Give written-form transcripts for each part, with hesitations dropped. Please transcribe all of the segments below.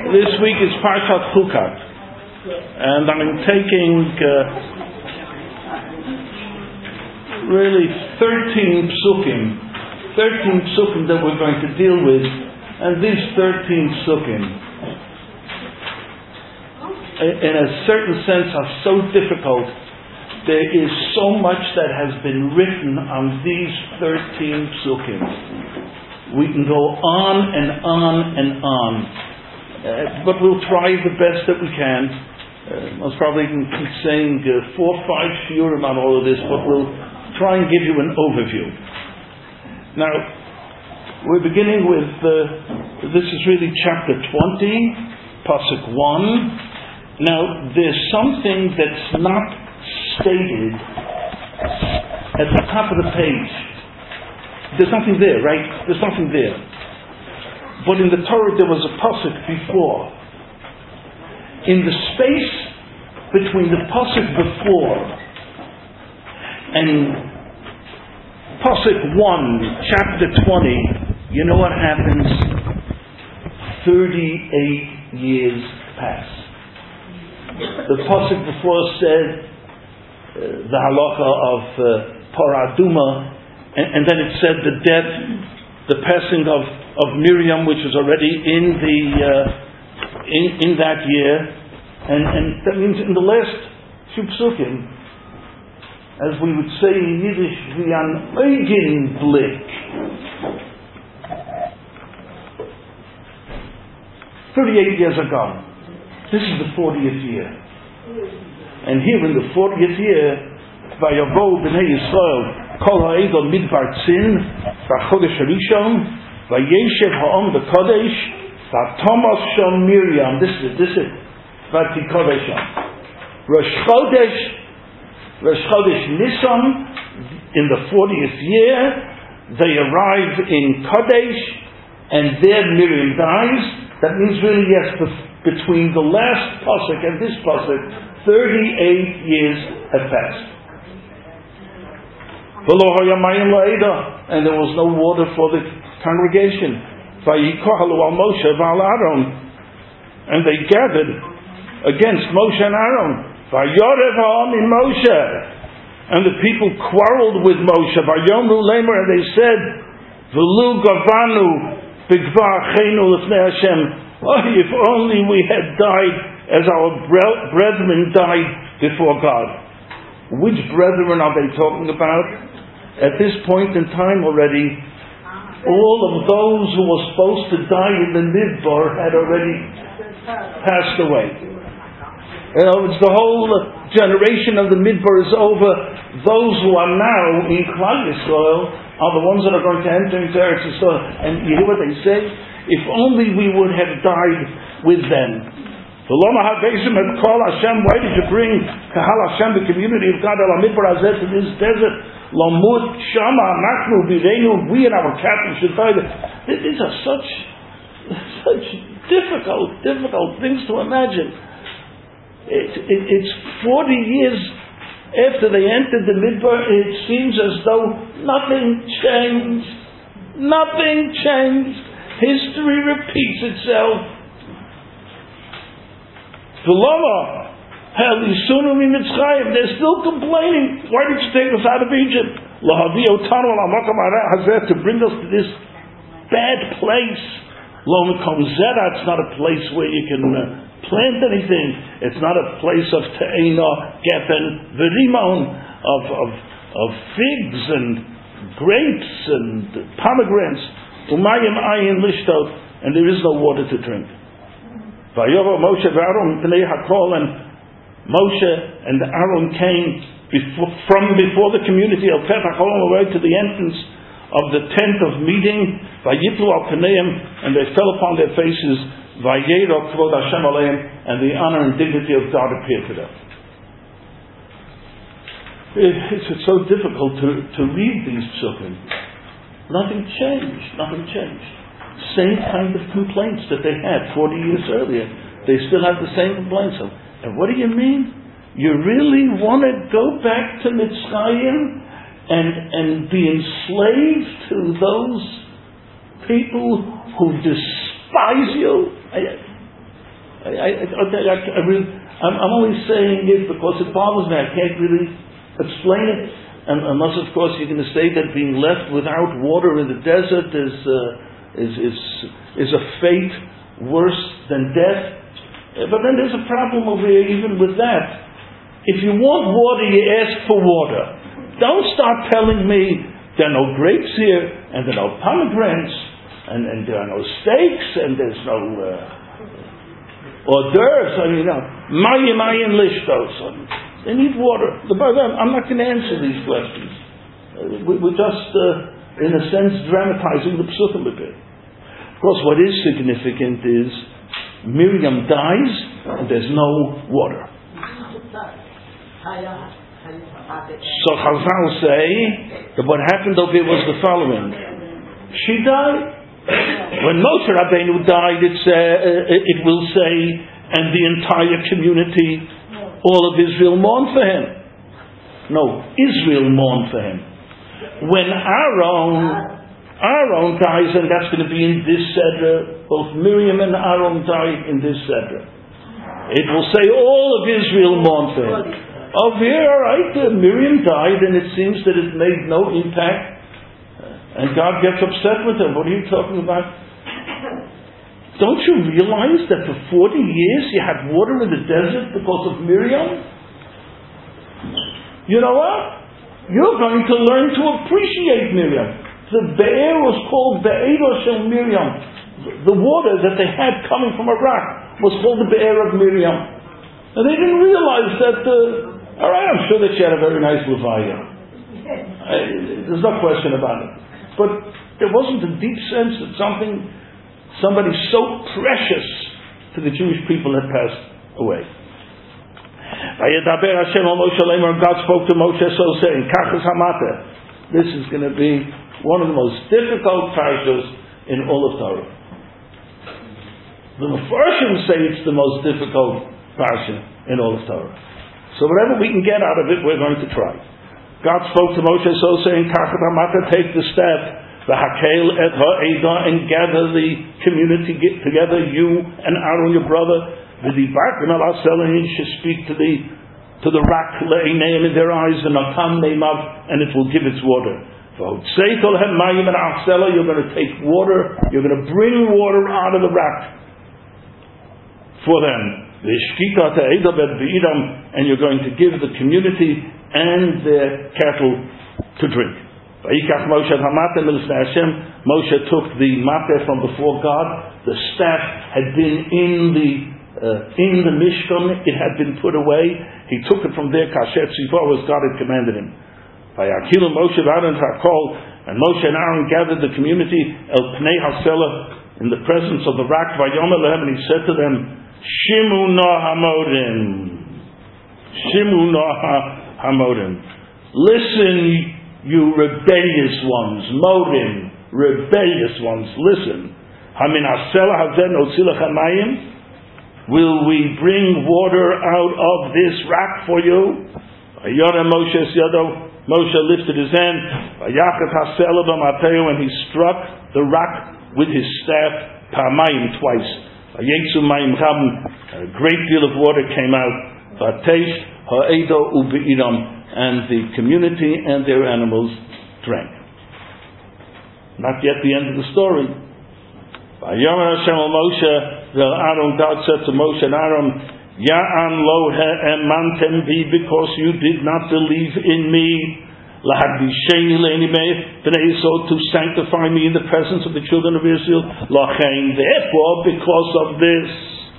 This week is Parshat Chukat, and I'm taking really 13 psukim that we're going to deal with, and these 13 psukim, in a certain sense, are so difficult. There is so much that has been written on these 13 psukim. We can go on and on and on. But we'll try the best that we can. Most probably can keep saying 4 or 5 shiurim on all of this, but we'll try and give you an overview. Now, we're beginning with, this is really chapter 20, Pasuk 1. Now, there's something that's not stated at the top of the page. There's nothing there, right? There's nothing there. But in the Torah there was a pasuk before. In the space between the pasuk before and pasuk 1, chapter 20, you know what happens? 38 years pass. The pasuk before said the halacha of Paraduma, and then it said the death, the passing of Miriam, which was already in that year, and that means in the last few psukim, as we would say in Yiddish, wie an Augenblick. 38 years are gone. This is the 40th year, and here in the 40th year, Vayavo b'nei Yisrael kol ha'egel midbar tzin v'chodesh harishon v'yeshev ha'om b'kodesh v'tomos shom Miriam. This is v'tikodesh Rosh Chodesh Nisan in the 40th year. They arrive in Kodesh, and there Miriam dies. That means really, yes, between the last pasuk and this pasuk, 38 years have passed. And there was no water for the congregation. And they gathered against Moshe and Aaron. And the people quarreled with Moshe. And they said, if only we had died as our brethren died before God. Which brethren are they talking about? At this point in time already, all of those who were supposed to die in the Midbar had already passed away. It's the whole generation of the Midbar is over. Those who are now in Klal Yisrael are the ones that are going to enter into Eretz Yisrael. And you hear what they say? If only we would have died with them. Why did you bring Kahal Hashem, the community of God, Al Midbar Hazeh, to this desert? Lamut Shama Nachnu Birenu, we and our captains should die there. These are such difficult things to imagine. It's 40 years after they entered the Midbar. It seems as though nothing changed. Nothing changed. History repeats itself. They're still complaining. Why did you take us out of Egypt? To bring us to this bad place. It's not a place where you can plant anything. It's not a place of te'ena, gefen, v'rimon, of figs and grapes and pomegranates. Umayim ayin lishtot, and there is no water to drink. Moshe and Moshe and Aaron came from before the community of Petach away to the entrance of the tent of meeting. And they fell upon their faces. And the honor and dignity of God appeared to them. It's so difficult to read these psukim. Nothing changed. Same kind of complaints that they had 40 years earlier. They still have the same complaints. And what do you mean? You really want to go back to Mitzrayim and be enslaved to those people who despise you? I'm only saying it because it bothers me. I can't really explain it, and unless, of course, you're going to say that being left without water in the desert is a fate worse than death. But then there's a problem over here, even with that. If you want water, you ask for water. Don't start telling me there are no grapes here, and there are no pomegranates, and there are no steaks, and there's no hors d'oeuvres. Mayan lishtos. They need water. I'm not going to answer these questions. We're just, in a sense, dramatizing the psukim a bit. Of course, what is significant is Miriam dies, and there's no water. So Chazal say that what happened over here was the following. She died. When Moshe Rabbeinu died, it will say, and the entire community, all of Israel mourned for him. No, Israel mourned for him. When Aaron dies, and that's going to be in this Seder, both Miriam and Aaron died in this Seder. It will say all of Israel mourned for him. Over here, all right, Miriam died, and it seems that it made no impact, and God gets upset with her. What are you talking about? Don't you realize that for 40 years you had water in the desert because of Miriam? You know what? You're going to learn to appreciate Miriam. The Be'er was called Be'er Shel Miriam. The water that they had coming from a rock was called the Be'er of Miriam. And they didn't realize that, all right, I'm sure that she had a very nice levaya. There's no question about it. But there wasn't a deep sense that somebody so precious to the Jewish people had passed away. God spoke to Moshe so saying, this is going to be one of the most difficult parshas in all of Torah. The Mefarshim say it's the most difficult parsha in all of Torah. So whatever we can get out of it, we're going to try. God spoke to Moshe so saying, take the staff, the hakel et ha'edah, and gather the community together, you and Aaron your brother, and you should speak to the rock le'einayim in their eyes, and it will give its water. You're going to take water, you're going to bring water out of the rock for them. And you're going to give the community and their cattle to drink. Moshe took the mateh from before God. The staff had been in the Mishkan. It had been put away. He took it from there, kashet tzivah, as God had commanded him. And Moshe and Aaron gathered the community el pnei hasela, in the presence of the rock. And he said to them, Shimu no hamodim. Listen, you rebellious ones. Modim, rebellious ones. Listen. Will we bring water out of this rock for you? Moshe lifted his hand, and he struck the rock with his staff twice. A great deal of water came out, and the community and their animals drank. Not yet the end of the story. God said to Moshe and Aaron, Ya'an lo e'emantem bi, because you did not believe in me, to sanctify me in the presence of the children of Israel. Therefore, because of this,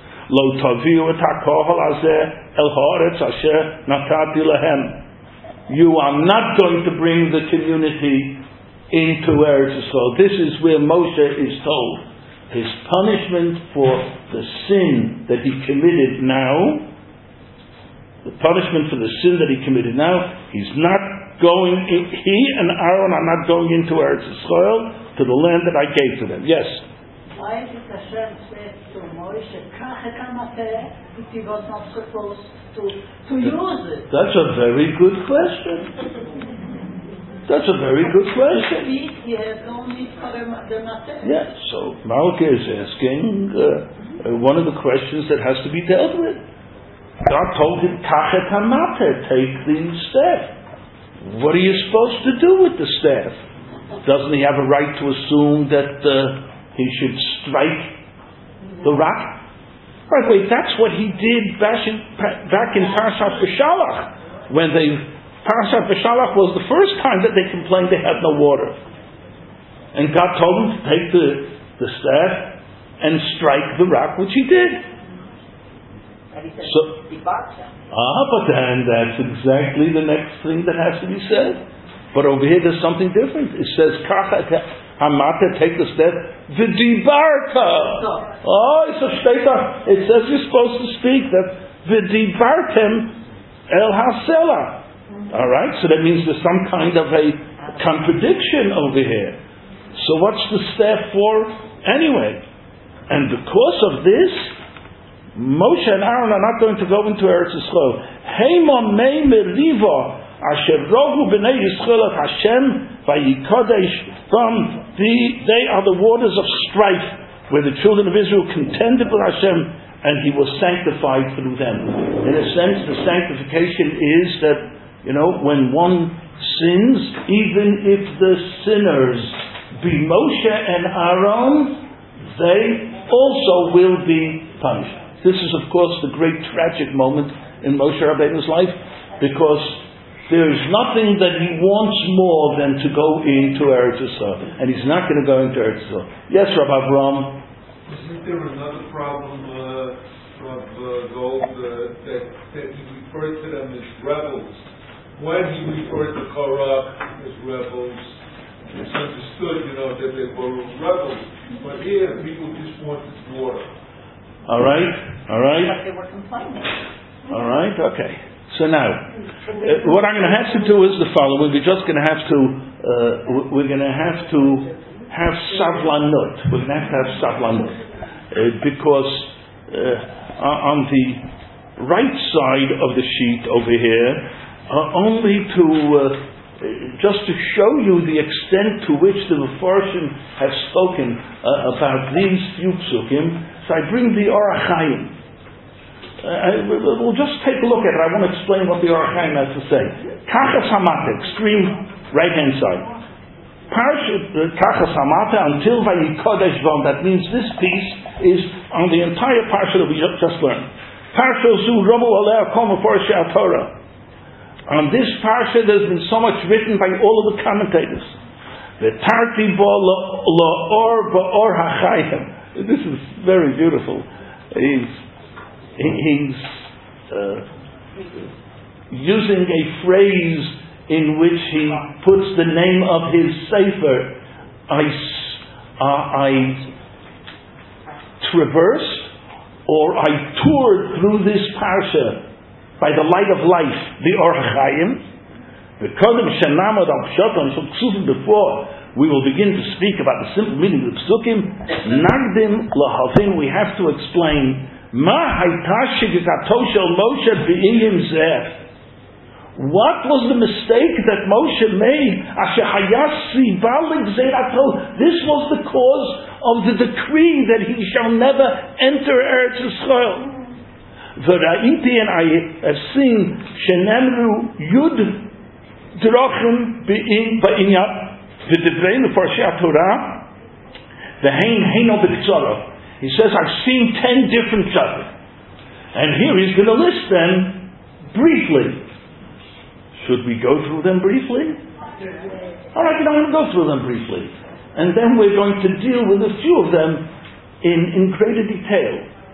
you are not going to bring the community into Eretz Yisrael. This is where Moshe is told his punishment for the sin that he committed now. The punishment for the sin that he committed now, he's not going. He and Aaron are not going into Eretz Yisrael, to the land that I gave to them. Yes. Why did Hashem say to Moshe, he was not supposed to use it? That's a very good question. That's a very good question. He has only for the matter. Yes, so Malka is asking, one of the questions that has to be dealt with. God told him, Kachet hamate, take the staff. What are you supposed to do with the staff? Doesn't he have a right to assume that he should strike the rock? By the way, that's what he did back in Parashat Beshalach. When Parashat Beshalach was the first time that they complained they had no water. And God told him to take the staff and strike the rock, which he did. And he said, but then that's exactly the next thing that has to be said. But over here there's something different. It says, Hamata, take the step, V'dibarta. It says you're supposed to speak that V'dibartem el hasela. Alright, so that means there's some kind of a contradiction over here. So what's the staff for anyway? And because of this, Moshe and Aaron are not going to go into Eretz Yisrael. Heimon mei meriva asher rohu b'nei Yisrael at Hashem vayikodesh. They are the waters of strife where the children of Israel contended with Hashem, and He was sanctified through them. In a sense, the sanctification is that, when one sins, even if the sinners be Moshe and Aaron, they also will be punished. This is, of course, the great tragic moment in Moshe Rabbeinu's life, because there is nothing that he wants more than to go into Eretz Yisrael, and he's not going to go into Eretz Yisrael. Yes, Rabbi Avraham. Isn't there another problem, Gold, that he referred to them as rebels? When he referred to Korah as rebels, it's understood, that they were rebels. But here, people just wanted water. All right. But they were complaining. All right, okay. So now, what I'm going to have to do is the following. We're just going to have to, have savlanut. We're going to have savlanut. Because on the right side of the sheet over here, only to just to show you the extent to which the Mefarshim have spoken about these few psukim, so I bring the Orach Chaim. We'll just take a look at it. I want to explain what the Orach Chaim has to say. Kachas Hamata, extreme right-hand side. Kachas Hamata until Vayikodesh Von. That means this piece is on the entire parsha that we just learned. Parsha Zu Rabu Aleh Kol Mefarshei HaTorah. On this parsha, there's been so much written by all of the commentators. The Tarti Bo La'or Ba'or HaChayim. This is very beautiful. He's using a phrase in which he puts the name of his sefer. I traversed, or I toured through this parsha by the light of life, the Orach Chaim. The Kodem Shenamod Al Pshoton Shel Ksuvim before we will begin to speak about the simple meaning of the Psukim. Nagdim Lahavin, we have to explain Ma Hayta Shegagato Shel Moshe B'Iyim Zeh. What was the mistake that Moshe made? Asher Hayasi Balik Zerato. This was the cause of the decree that he shall never enter Eretz Yisrael. V'ra'iti, and I have seen Shenemru Yud Drochim Ba'inyan V'divrein L'Parshei HaTorah V'hein Heino B'Ktzara. He says, I've seen 10 different pshatim, and here he's going to list them briefly. Should we go through them briefly? All right, I'm going to go through them briefly, and then we're going to deal with a few of them in greater detail.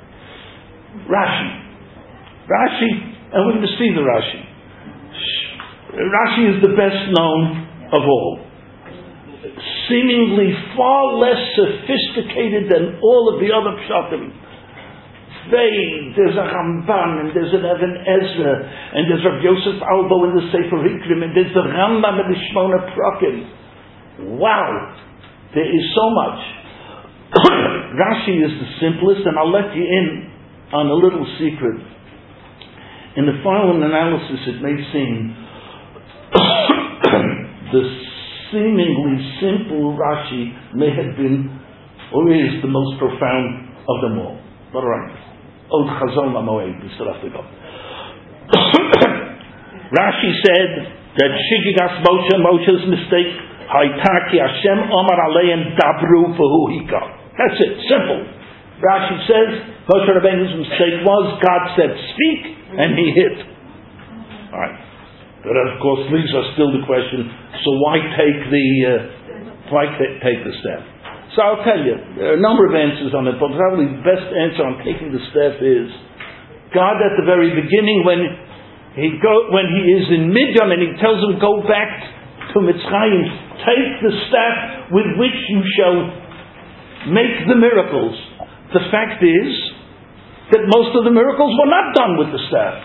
Rashi, and we're going to see the Rashi. Rashi is the best known of all. Seemingly far less sophisticated than all of the other pshatim. There's a Ramban, and there's an Even Ezra, and there's Rav Yosef Albo in the Sefer Hikrim, and there's the Rambam in the Shmona Prakim. Wow! There is so much. Rashi is the simplest, and I'll let you in on a little secret. In the following analysis, it may seem the seemingly simple Rashi may have been, or is, the most profound of them all. But alright. Od Chazon Lamoed, we still have to go. Rashi said that Shigigas Moshe's mistake, Haitaki Hashem Omar Aleim Dabru V'Hu. That's it, simple. Rashi says, Moshe Rabbeinu's mistake was, God said speak, and he hit. Alright. But that of course leaves us still the question, so why take the staff? So I'll tell you, there are a number of answers on it, but probably the best answer on taking the staff is, God at the very beginning when he is in Midian and he tells him, go back to Mitzrayim, take the staff with which you shall make the miracles. The fact is that most of the miracles were not done with the staff.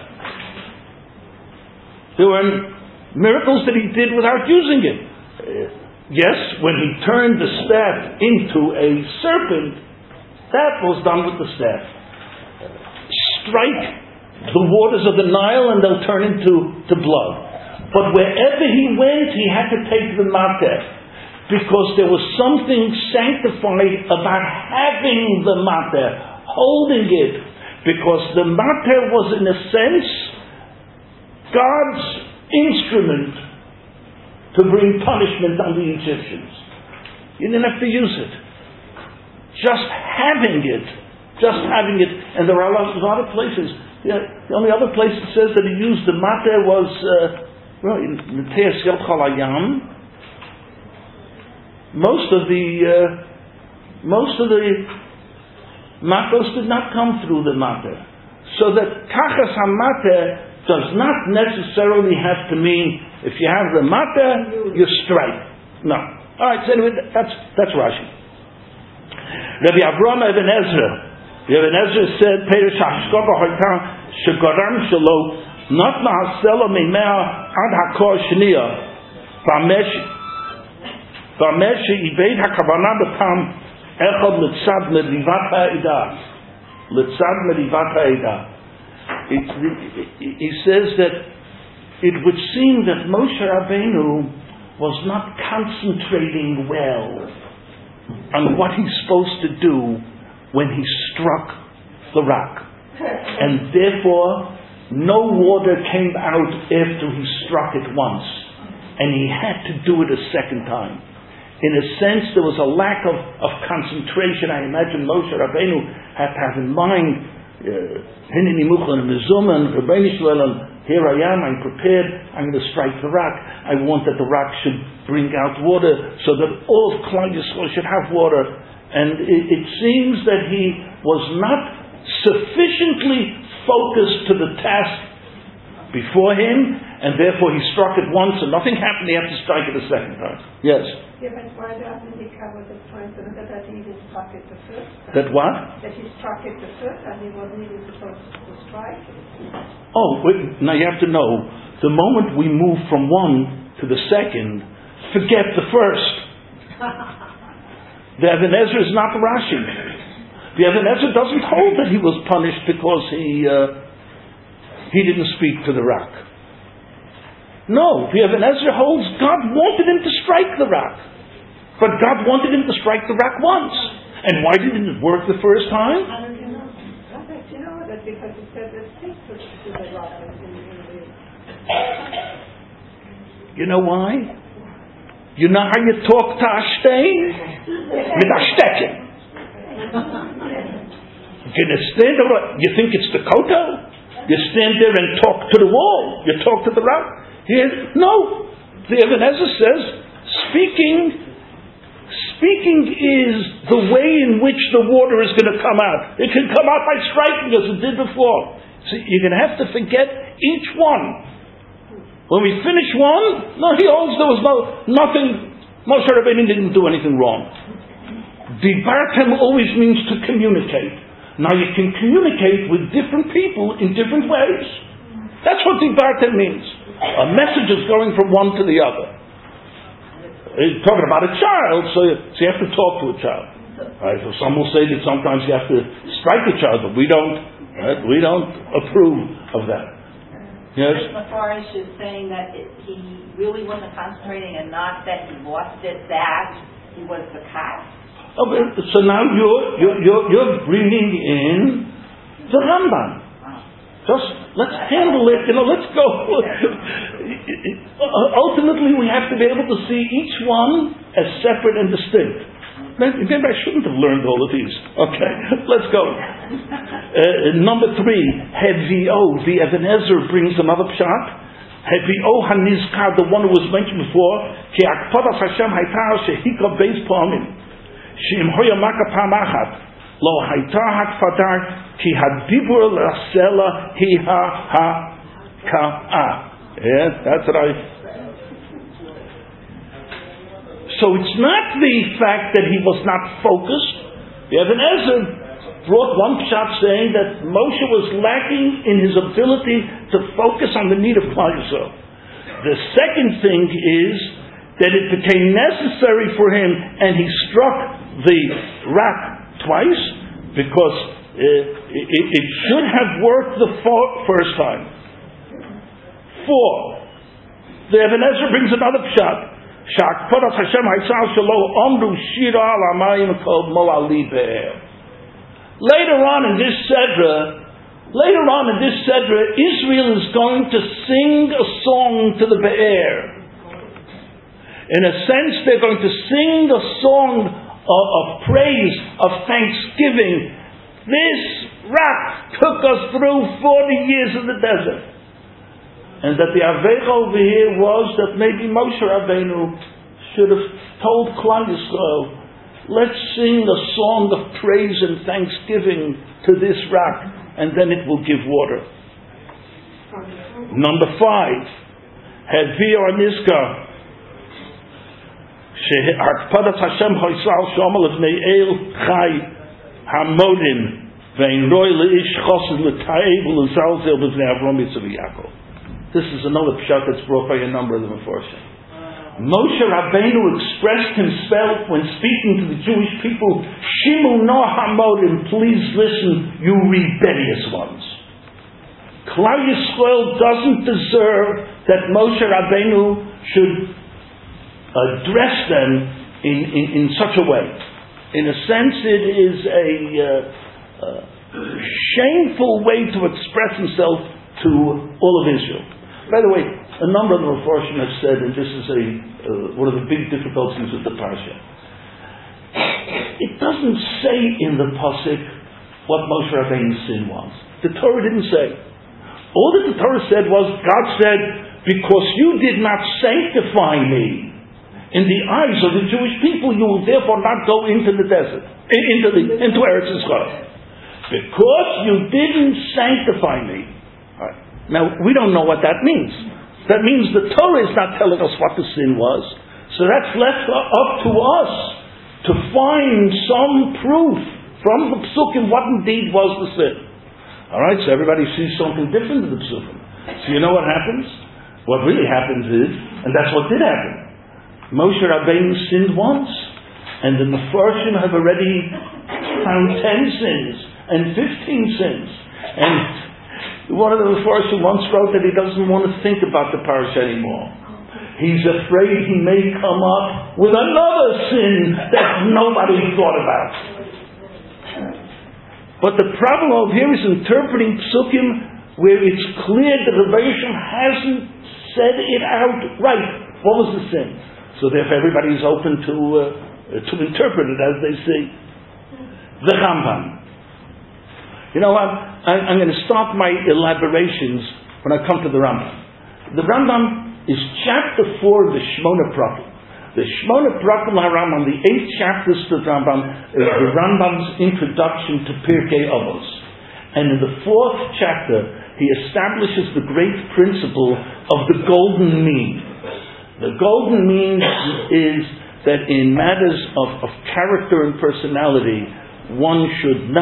There were miracles that he did without using it. Yes, when he turned the staff into a serpent, that was done with the staff. Strike the waters of the Nile and they'll turn into blood. But wherever he went, he had to take the mater, because there was something sanctified about having the mater, holding it, because the mater was in a sense God's instrument to bring punishment on the Egyptians. You didn't have to use it. Just having it. And there are a lot of places. The only other place it says that he used the mater was in Te'es Yelchal Hayam. Most of the matos did not come through the mater. So that Kachas HaMater does not necessarily have to mean if you have the mater, you strike. No. Alright, so anyway, that's Rashi. Rabbi Avraham Ibn Ezra said, Perish HaShkoga Hoita Shegoram Shelo Not Mahasela Mimea Ad HaKor Shnia Vamesh Ibed HaKavana B'Tam Echad Litzad Merivat HaEdah. He says that it would seem that Moshe Rabbeinu was not concentrating well on what he's supposed to do when he struck the rock. And therefore, no water came out after he struck it once. And he had to do it a second time. In a sense, there was a lack of concentration. I imagine Moshe Rabbeinu had to have in mind, Hineni Muchan Mezuman, Rabbeinu Shalom, here I am, I'm prepared, I'm going to strike the rock. I want that the rock should bring out water so that all of Klal Yisrael should have water. And it seems that he was not sufficiently focused to the task before him, and therefore he struck it once and nothing happened, he had to strike it a second time. Yes? Yeah, but why doesn't he cover the point that he even struck it the first time? That what? That he struck it the first time, he wasn't even supposed to strike it. Oh, wait, now you have to know, the moment we move from one to the second, forget the first. The Even Ezra is not Rashi. The Even Ezra doesn't hold that he was punished because he didn't speak to the rock. No, the Even Ezra holds God wanted him to strike the rock. But God wanted him to strike the rock once. And why didn't it work the first time? How did you know? How did you know that? Because it said that speak to the rock. You know why? You know how you talk to Ashtain? With Ashtekin. You think it's Dakota? You stand there and talk to the wall. You talk to the rock. No. The Even Ezra says, speaking is the way in which the water is going to come out. It can come out by striking as it did before. So you're going to have to forget each one. When we finish one, he holds there was nothing. Moshe Rabbeinu didn't do anything wrong. Dibartem always means to communicate. Now you can communicate with different people in different ways. That's what Dibartem means. A message is going from one to the other. He's talking about a child, so you have to talk to a child. Right? So some will say that sometimes you have to strike a child, but we don't. Right? We don't approve of that. Yes? Mefarish is saying that he really wasn't concentrating, and not that he lost it, that he was the cop. Okay, so now you're bringing in the Rambam. Just let's handle it. Let's go. Ultimately, we have to be able to see each one as separate and distinct. Maybe I shouldn't have learned all of these. Okay, let's go. Number 3, Hedvio. The Even Ezer brings another pshat. Hedvio hanizkar, the one who was mentioned before. Ki akpadas Hashem haytar shehika beis pa'amim. She'im hoya maka pa'amachat. Lo haytar hakfadar ki hadibur l'asela hi ha-ka'a. Yeah, that's right. So it's not the fact that he was not focused. The Even Ezer brought one pshat saying that Moshe was lacking in his ability to focus on the need of Klal Yisrael. The second thing is that it became necessary for him, and he struck the rock twice, because it should have worked the first time. 4. The Even Ezer brings another pshat. Later on in this Sedra, Israel is going to sing a song to the Be'er. In a sense, they're going to sing a song of praise, of thanksgiving. This rock took us through 40 years of the desert. And that the Avecha over here was that maybe Moshe Rabbeinu should have told Klal Yisrael, let's sing a song of praise and thanksgiving to this rock, and then it will give water. Number 5, Hedvio Anizka, She'akpadat Hashem Hoysal Shomal Evnei El Chai Hamodim Vein Roy Leish Chosed L'Taev L'Zalzel B'Vnei Avram Yitzchak Yaakov. This is another pshat that's brought by a number of the Mefarshim. Moshe Rabbeinu expressed himself when speaking to the Jewish people, Shimu no hamodim, please listen, you rebellious ones. Klal Yisrael doesn't deserve that Moshe Rabbeinu should address them in such a way. In a sense, it is a shameful way to express himself to all of Israel. By the way, a number of the Mefarshim have said, and this is one of the big difficulties with the Parsha, it doesn't say in the Pasuk what Moshe Rabbeinu's sin was. The Torah didn't say. All that the Torah said was, God said, because you did not sanctify me in the eyes of the Jewish people, you will therefore not go into the desert, into Eretz Yisrael. Because you didn't sanctify me. Right. Now, we don't know what that means. That means the Torah is not telling us what the sin was. So that's left up to us to find some proof from the Psukim what indeed was the sin. Alright, so everybody sees something different in the Psukim. So you know what happens? What really happens is, and that's what did happen, Moshe Rabbeinu sinned once, and the Mefarshim have already found 10 sins and 15 sins. And one of the Mefarshim once wrote that he doesn't want to think about the parasha anymore. He's afraid he may come up with another sin that nobody thought about. But the problem over here is interpreting Psukim where it's clear that the Rebbeinu hasn't said it out right. What was the sin? So therefore everybody is open to interpret it as they see. The Rambam. You know what? I'm going to start my elaborations when I come to the Rambam. The Rambam is chapter 4 of the Shmona Prakim. The Shmona Prakim HaRambam, the 8th chapter of the Rambam, is the Rambam's introduction to Pirkei Avos. And in the 4th chapter, he establishes the great principle of the golden mean. The golden mean is that in matters of character and personality, one should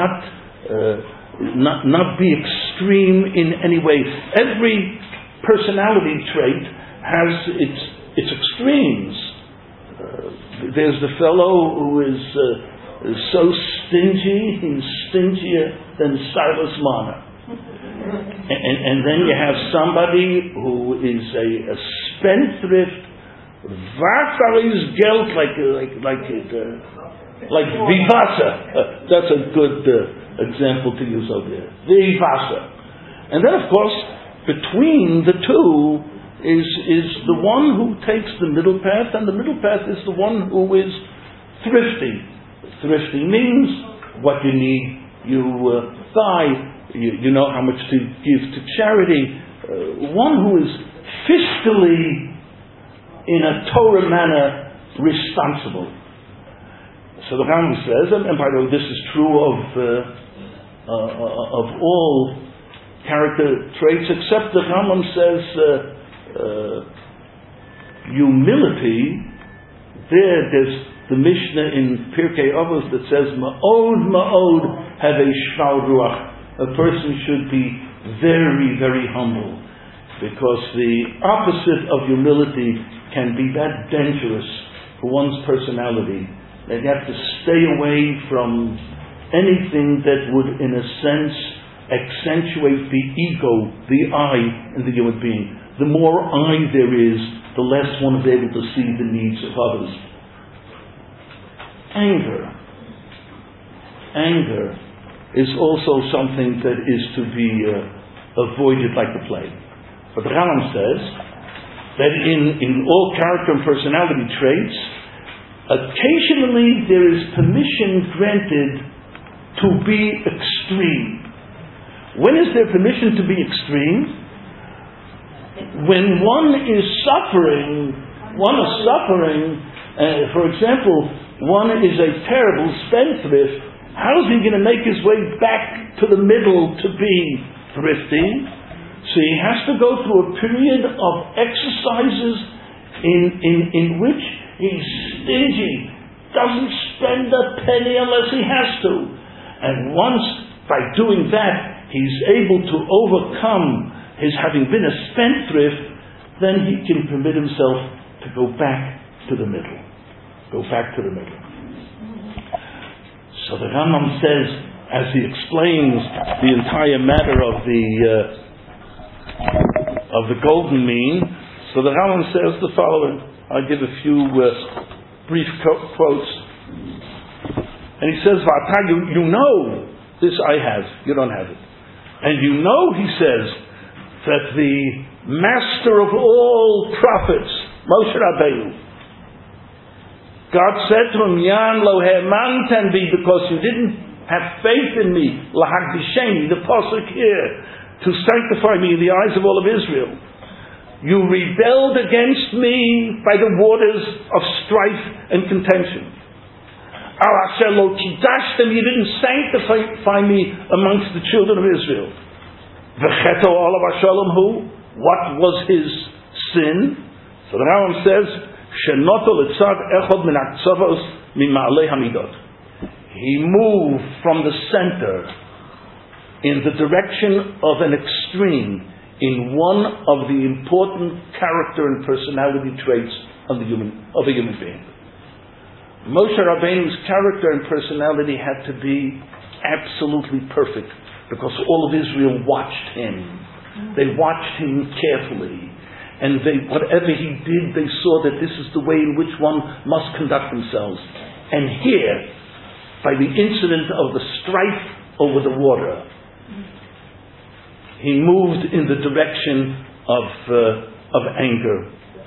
not be extreme in any way. Every personality trait has its extremes. There's the fellow who is so stingy, he's stingier than Silas Marner. And then you have somebody who is a spendthrift, Varfaris Geld, Like vivasa. That's a good example to use over there. Vivasa. And then, of course, between the two is the one who takes the middle path, and the middle path is the one who is thrifty. Thrifty means what you need, you buy. You know how much to give to charity. One who is fiscally, in a Torah manner, responsible. So the Rambam says, and by the way, this is true of all character traits, except the Rambam says humility. There's the Mishnah in Pirkei Avos that says, Ma'od ma'od have a shval ruach. A person should be very, very humble, because the opposite of humility can be that dangerous for one's personality that you have to stay away from anything that would, in a sense, accentuate the ego, the I in the human being. The more I there is, the less one is able to see the needs of others. Anger is also something that is to be avoided like the plague. But the Rambam says that in all character and personality traits, occasionally there is permission granted to be extreme. When is there permission to be extreme? When one is suffering, for example, one is a terrible spendthrift. How is he going to make his way back to the middle to be thrifty? So he has to go through a period of exercises in which he's stingy, doesn't spend a penny unless he has to. And once, by doing that, he's able to overcome his having been a spendthrift, then he can permit himself to go back to the middle. So the Rambam says, as he explains the entire matter of the golden mean, so the Rambam says the following. I'll give a few brief quotes. And he says, V'ata, you know, this I have, you don't have it. And you know, he says, that the master of all prophets, Moshe Rabbeinu, God said to him, Yan lo he'emanten bi, because you didn't have faith in me, lahagdisheni, the pasuk here, to sanctify me in the eyes of all of Israel. You rebelled against me by the waters of strife and contention. Al asher lo kidashtem, you didn't sanctify me amongst the children of Israel. V'cheto olav hashalom hu, what was his sin? So the Rambam says, he moved from the center in the direction of an extreme in one of the important character and personality traits of a human being. Moshe Rabbeinu's character and personality had to be absolutely perfect, because all of Israel watched him. They watched him carefully. And whatever he did, they saw that this is the way in which one must conduct themselves. And here, by the incident of the strife over the water, he moved in the direction of anger.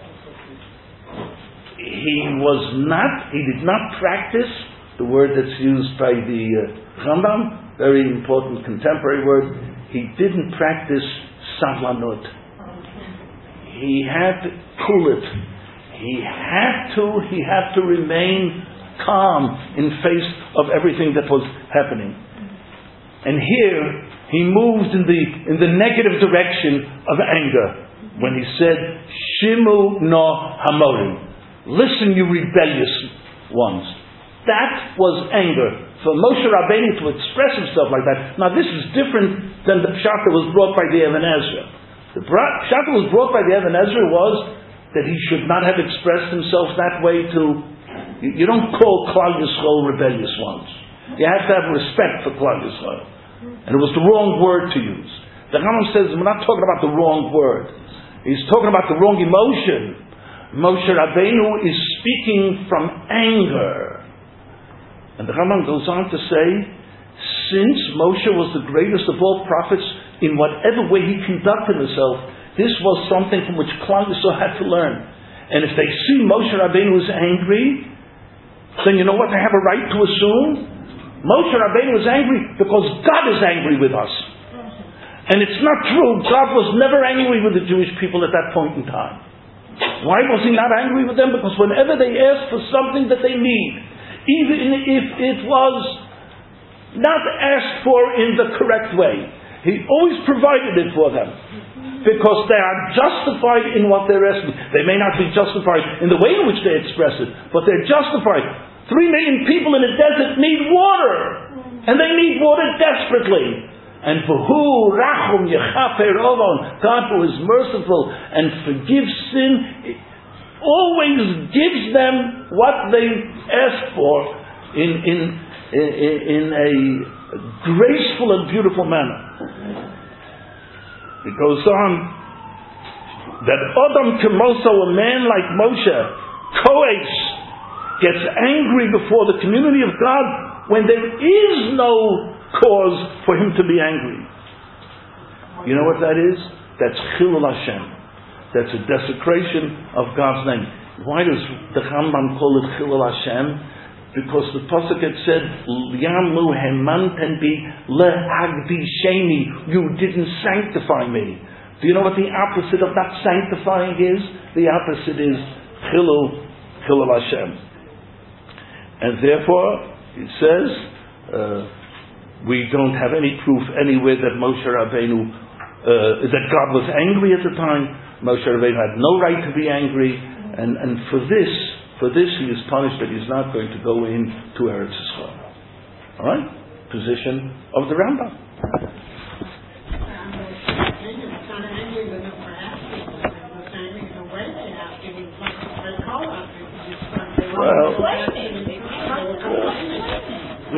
He did not practice the word that's used by the Rambam, very important contemporary word. He didn't practice savlanut. He had to cool it. He had to remain calm in face of everything that was happening. And here he moved in the negative direction of anger when he said, "Shimu no hamorim." Listen, you rebellious ones. That was anger. For Moshe Rabbeinu to express himself like that. Now this is different than the pshat that was brought by the Even Ezra. The pshat that was brought by the Even Ezra was that he should not have expressed himself that way to... You don't call Klal Yisrael rebellious ones. You have to have respect for Klal Yisrael. And it was the wrong word to use. The Rambam says we're not talking about the wrong word. He's talking about the wrong emotion. Moshe Rabbeinu is speaking from anger. And the Rambam goes on to say, since Moshe was the greatest of all prophets, in whatever way he conducted himself, this was something from which Klal Yisrael had to learn. And if they see Moshe Rabbeinu is angry, then you know what they have a right to assume? Moshe Rabbeinu is angry because God is angry with us. And it's not true. God was never angry with the Jewish people at that point in time. Why was he not angry with them? Because whenever they asked for something that they need, even if it was not asked for in the correct way, he always provided it for them. Because they are justified in what they're asking. They may not be justified in the way in which they express it, but they're justified. 3 million people in a desert need water. And they need water desperately. And for who rachum yechaper ovon, God who is merciful and forgives sin, always gives them what they ask for in a graceful and beautiful manner. It goes on that Adam Kemoso, a man like Moshe, Koes, gets angry before the community of God when there is no cause for him to be angry. You know what that is? That's Chilul Hashem. That's a desecration of God's name. Why does the Rambam call it Chilul Hashem? Because the Pasuk had said, Yamlu hemanten bi lehagdisheni, you didn't sanctify me. Do you know what the opposite of that sanctifying is? The opposite is Chilul Hashem. And therefore, it says, we don't have any proof anywhere that Moshe Rabbeinu, that God was angry at the time. Moshe Rabbeinu had no right to be angry, and for this he is punished that he's not going to go into Eretz Yisrael. Alright? Position of the Rambam. Well, you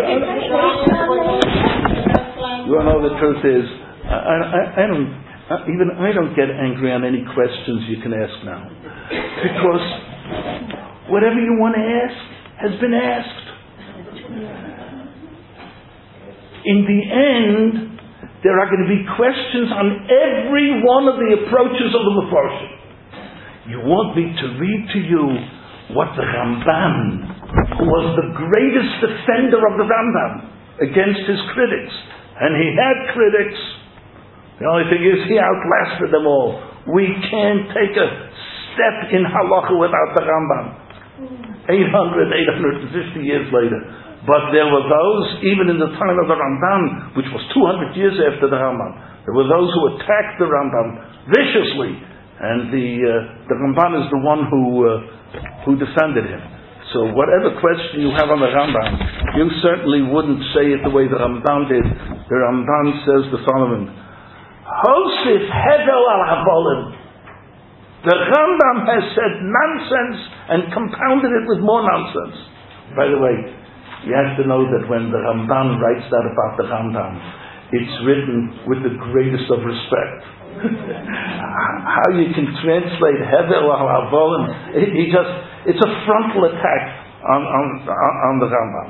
know, the truth is, I don't get angry on any questions you can ask now, because whatever you want to ask has been asked. In the end, there are going to be questions on every one of the approaches of the Mefarshim. You want me to read to you what the Ramban, who was the greatest defender of the Rambam against his critics, and he had critics. The only thing is he outlasted them all. We can't take a step in halacha without the Rambam. 850 years later. But there were those, even in the time of the Rambam, which was 200 years after the Rambam, there were those who attacked the Rambam viciously, and the Ramban is the one who defended him. So whatever question you have on the Rambam, you certainly wouldn't say it the way the Rambam did. The Rambam says the following: Hosif hevel al havolim. The Rambam has said nonsense and compounded it with more nonsense. By the way, you have to know that when the Ramban writes that about the Rambam, it's written with the greatest of respect. How you can translate hevel al havolim? It's a frontal attack on the Rambam.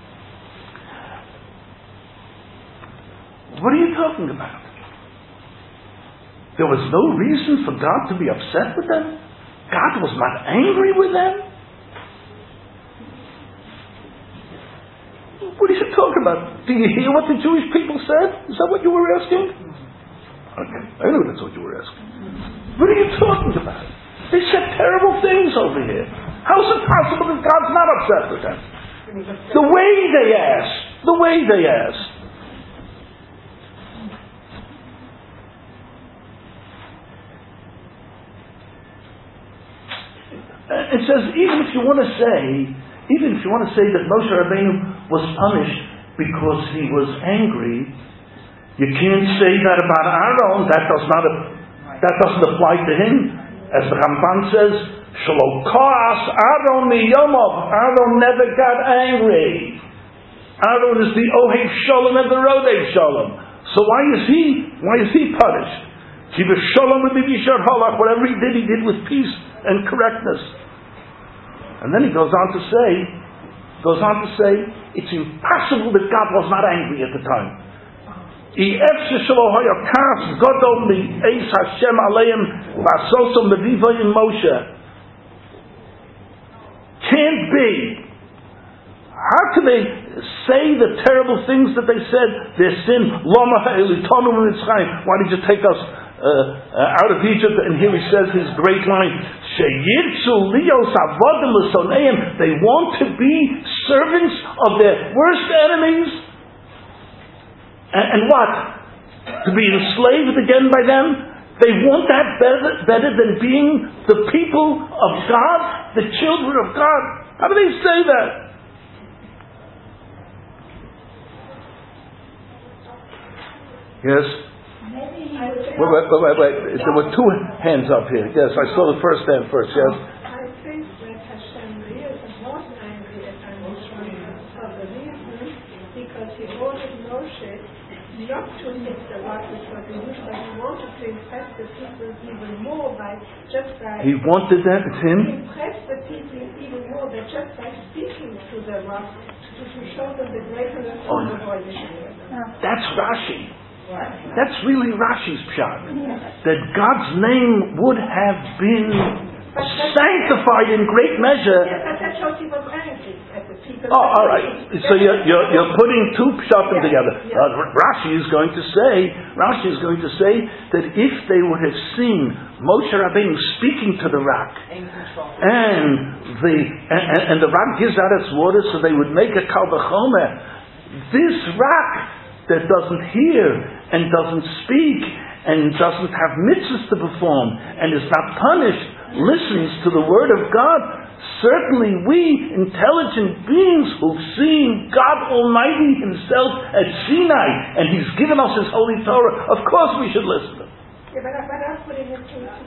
What are you talking about? There was no reason for God to be upset with them? God was not angry with them? What are you talking about? Do you hear what the Jewish people said? Is that what you were asking? Okay, I know that's what you were asking. What are you talking about? They said terrible things over here. How is it possible that God's not upset with them? The way they asked. It says, even if you want to say that Moshe Rabbeinu was punished because he was angry, you can't say that about Aaron. That doesn't apply to him. As the Ramban says, Shelo koas Aaron miyomov. Aaron never got angry. Aaron is the Ohev Shalom and the Rodei Shalom. So why is he punished? Whatever he did with peace and correctness. And then he goes on to say, goes on to say, it's impossible that God was not angry at the time. Can't be. How can they say the terrible things that they said? Their sin. Why did you take us out of Egypt? And here he says his great line. They want to be servants of their worst enemies. And what? To be enslaved again by them? They want that better than being the people of God, the children of God. How do they say that? Yes? Wait. There were two hands up here. Yes, I saw the first hand first. Yes? I think that Hashem really was angry at Moshe for the reason because he ordered Moshe not to hit the rock which was in use, but he wanted to impress the people even more by He wanted that, it's him? Impress the people even more by just by speaking to the rock to show them the greatness of the Holy Spirit. That's Rashi. That's really Rashi's pshat. That God's name would have been sanctified in great measure. Yes, that shows he was angry at the people. Oh, all right. So you're putting two pshatim together. Rashi is going to say that if they would have seen Moshe Rabbeinu speaking to the rock, and the rock gives out its water, so they would make a kal v'chomer. This rock that doesn't hear and doesn't speak and doesn't have mitzvahs to perform and is not punished, listens to the word of God. Certainly we, intelligent beings who've seen God Almighty Himself at Sinai, and He's given us His Holy Torah, of course we should listen to Him. Yeah, but I'm putting it together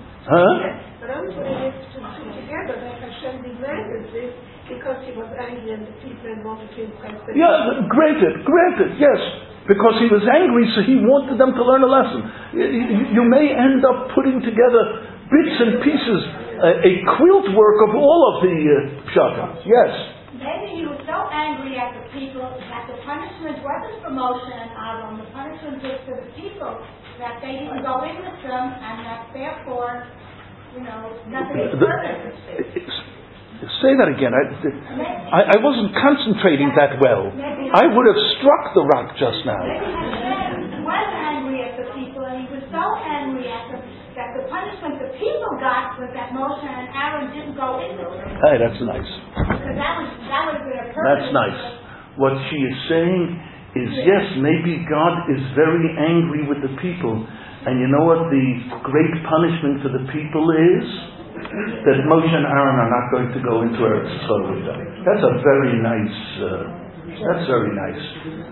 that Hashem demanded this because He was angry and the people and wanted to impress them. Yeah, granted, yes. Because He was angry, so He wanted them to learn a lesson. You may end up putting together bits and pieces, a quilt work of all of the pshatim. Yes? Maybe He was so angry at the people that the punishment wasn't for Moshe and Aaron. The punishment was for the people, that they didn't go in with them, and that therefore, nothing is perfect. Say that again. I wasn't concentrating that well. I would have struck the rock just now. Maybe Hashem was angry at the people, and He was so angry at them that the punishment the people got was that Moshe and Aaron didn't go in with them. Hey, that's nice. Because that would have been a perfect. That's nice. What she is saying is, yes, maybe God is very angry with the people, and you know what the great punishment for the people is? That Moshe and Aaron are not going to go into Eretz Yisrael with them. That's a very nice. That's very nice.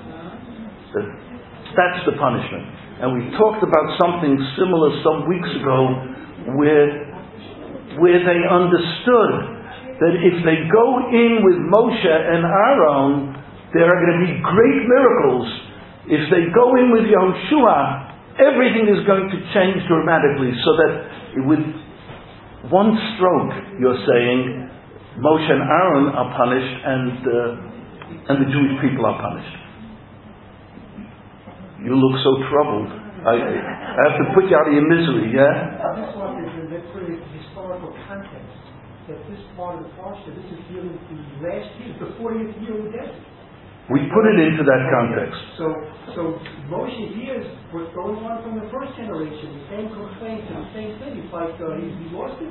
That's the punishment. And we talked about something similar some weeks ago, where they understood that if they go in with Moshe and Aaron, there are going to be great miracles. If they go in with Yehoshua, everything is going to change dramatically, so that with one stroke, you're saying, Moshe and Aaron are punished and the Jewish people are punished. You look so troubled. I have to put you out of your misery, yeah? This one is in the historical context. That this part of the parsha, this is dealing with the last year, the 40th year of the desert. We put it into that context. So Moshe hears what's going on from the first generation, the same complaints and the same thing. It's like he lost it.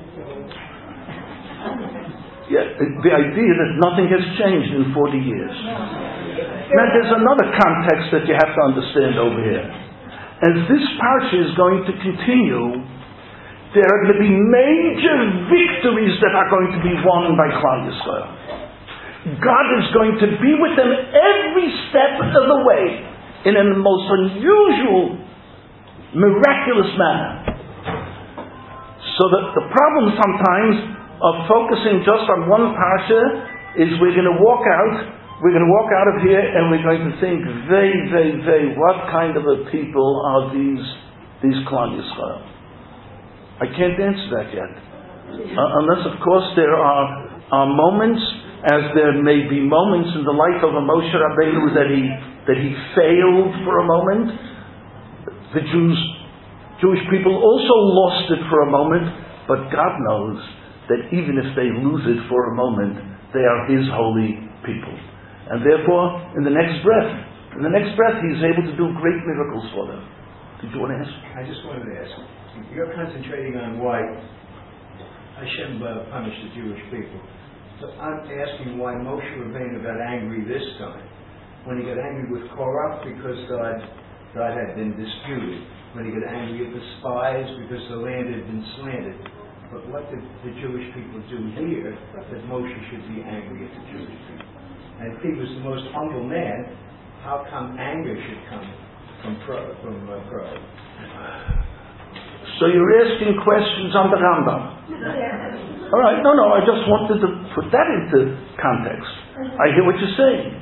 Yeah, the idea that nothing has changed in 40 years. Now there's another context that you have to understand over here. As this parsha is going to continue, there are going to be major victories that are going to be won by Klal Yisrael. God is going to be with them every step of the way in a most unusual, miraculous manner. So that the problem sometimes of focusing just on one parsha is we're going to walk out of here and we're going to think, what kind of a people are these Klal Yisrael? I can't answer that yet. Unless, of course, there are moments as there may be moments in the life of a Moshe Rabbeinu that he failed for a moment. The Jewish people also lost it for a moment, but God knows that even if they lose it for a moment, they are His holy people. And therefore, in the next breath, He's able to do great miracles for them. Did you want to ask? I just wanted to ask. You're concentrating on why Hashem punished the Jewish people. So I'm asking why Moshe Rabbeinu got angry this time. When he got angry with Korah because God had been disputed. When he got angry at the spies because the land had been slandered. But what did the Jewish people do here that Moshe should be angry at the Jewish people? And if he was the most humble man, how come anger should come from pride? So you're asking questions on the Rambam. All right, no, I just wanted to put that into context. I hear what you're saying.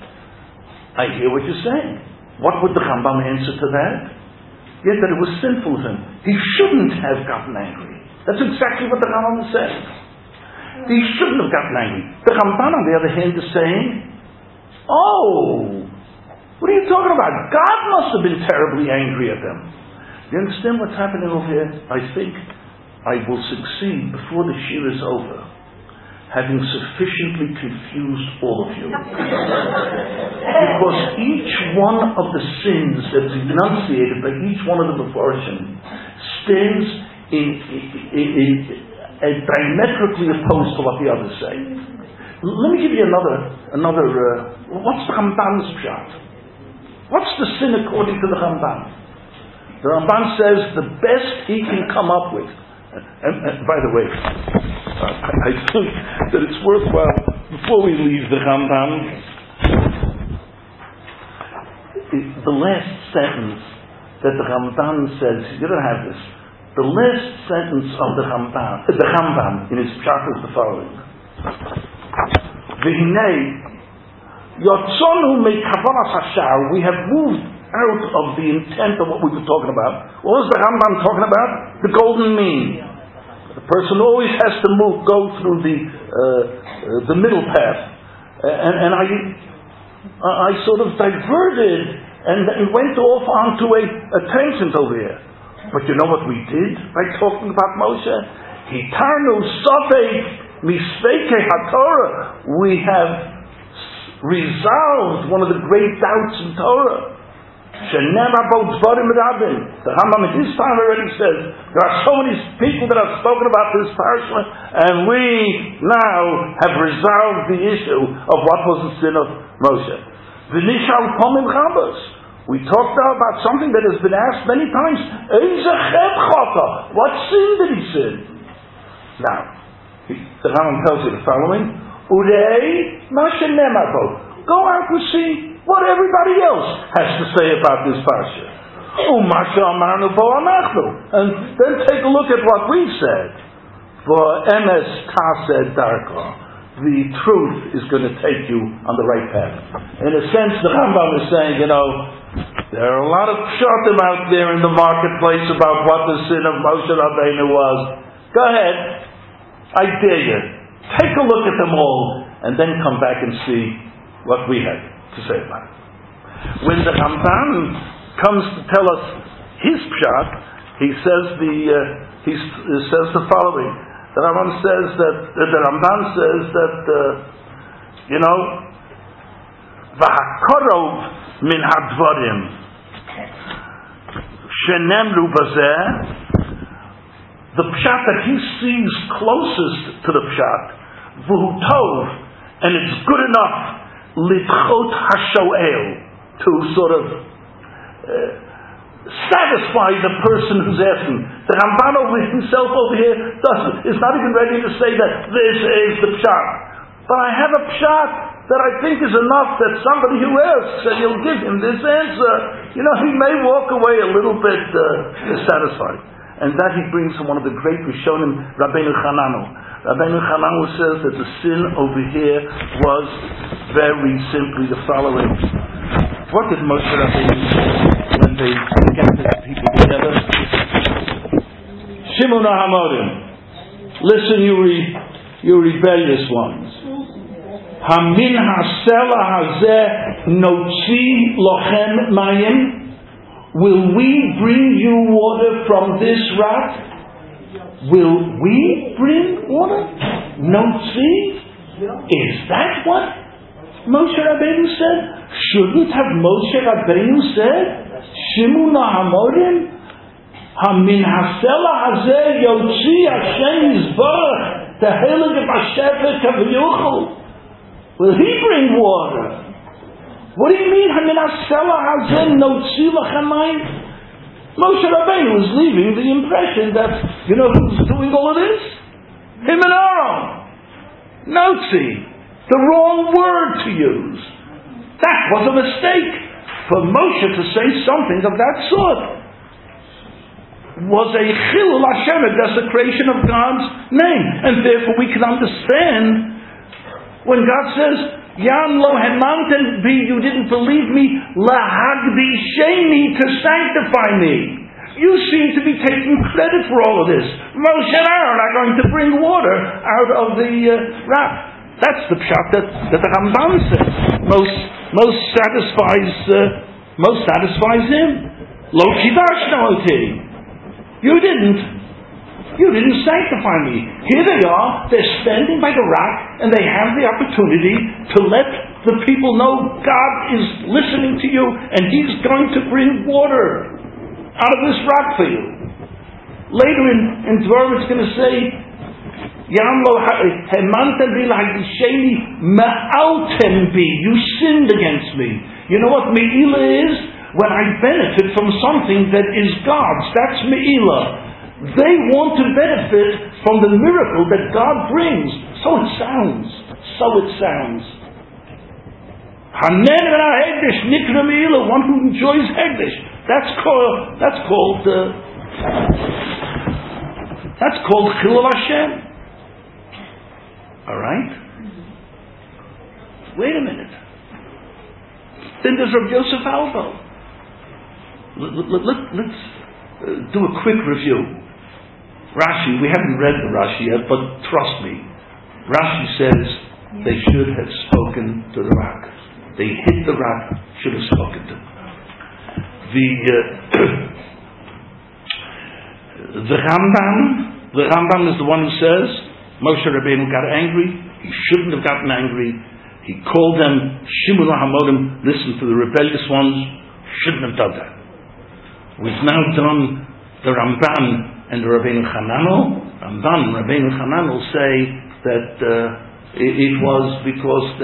What would the Rambam answer to that? Yet that it was sinful of him. He shouldn't have gotten angry. That's exactly what the Rambam is saying. He shouldn't have gotten angry. The Ramban, on the other hand, is saying, what are you talking about? God must have been terribly angry at them. You understand what's happening over here? I think I will succeed before the shir is over, having sufficiently confused all of you. Because each one of the sins that's enunciated by each one of the Mefarshim stands diametrically opposed to what the others say. Let me give you another what's the Ramban's pshat? What's the sin according to the Ramban? The Ramban says the best he can come up with, and by the way, I think that it's worthwhile, before we leave the Ramban, the last sentence that the Ramban says, you're going to have this, the last sentence of the Rambam in his pshat is the following: V'hinei yotzonu me'kavanas hashar, we have moved out of the intent of what we were talking about. What was the Rambam talking about? The golden mean. The person always has to go through the middle path. And I sort of diverted and went off onto a tangent over here. But you know what we did by talking about Moshe? Hitarnu sofei misvekei haTorah. We have resolved one of the great doubts in Torah. The Rambam in his time already says there are so many people that have spoken about this parasha, and we now have resolved the issue of what was the sin of Moshe. We talked now about something that has been asked many times. What sin did he sin? Now, the Rambam tells you the following: go out and see what everybody else has to say about this parsha. And then take a look at what we said. For emes taseh darka, the truth is going to take you on the right path. In a sense, the Rambam is saying, there are a lot of pshatim out there in the marketplace about what the sin of Moshe Rabbeinu was. Go ahead, I dare you. Take a look at them all, and then come back and see what we had to say about it. When the Ramban comes to tell us his pshat, he says the following. The Ramban says that v'hakorov min hadvarim shenemru bazeh. The pshat that he sees closest to the pshat, v'hu tov, and it's good enough, lidchot hashoel, to sort of satisfy the person who's asking. The Ramban himself over here is not even ready to say that this is the pshat. But I have a pshat that I think is enough that somebody who asks, and you'll give him this answer, he may walk away a little bit dissatisfied. And that he brings from one of the great Rishonim, Rabbeinu Hananu. Rabbeinu Hananu says that the sin over here was very simply the following. What did Moshe Rabbeinu say when they gathered the people together? Shimon HaHamorim, listen, you rebellious ones. Hamin hasela hazeh notzi lochem mayim. Will we bring you water from this rock? Will we bring water? Notzi? Is that what Moshe Rabbeinu said? Shouldn't have Moshe Rabbeinu said, Shimu la'amorim? Hamin hasela hazeh yotzi Hashem yizbarach tehelig b'ashevet kaviyuchel. Will he bring water? What do you mean? Hamin hasela hazeh notzi lachem mayim? Moshe Rabbeinu was leaving the impression that, you know who's doing all of this? Him and Aaron. Notzi. The wrong word to use. That was a mistake for Moshe to say something of that sort. Was a chilul Hashem, a desecration of God's name. And therefore we can understand when God says, Yam lo hemanten bi, you didn't believe me, lahagdisheni, to sanctify me. You seem to be taking credit for all of this. Moshe and Aaron are going to bring water out of the rock. That's the pshat that the Rambam says. Most satisfies him. Lo kidashna oti. You didn't sanctify me. Here they are. They're standing by the rock, and they have the opportunity to let the people know God is listening to you, and He's going to bring water out of this rock for you. Later in Dvarim it's going to say, you sinned against me. You know what Me'ilah is? When I benefit from something that is God's. That's Me'ilah. They want to benefit from the miracle that God brings. So it sounds. Hanen v'ha'hegdesh nikra Me'ilah, one who enjoys Hegdesh. That's called Chilul Hashem. All right? Wait a minute. Then there's Rav Yosef Albo. Let's do a quick review. Rashi, we haven't read the Rashi yet, but trust me. Rashi says they should have spoken to the rock. They hit the rock, should have spoken to him. The Rambam is the one who says Moshe Rabbeinu got angry. He shouldn't have gotten angry. He called them Shimu la'amorim. Listen to the rebellious ones. Shouldn't have done that. We've now done the Ramban and the Rabbeinu Hananel. Ramban and Rabbeinu Hananel say that it was because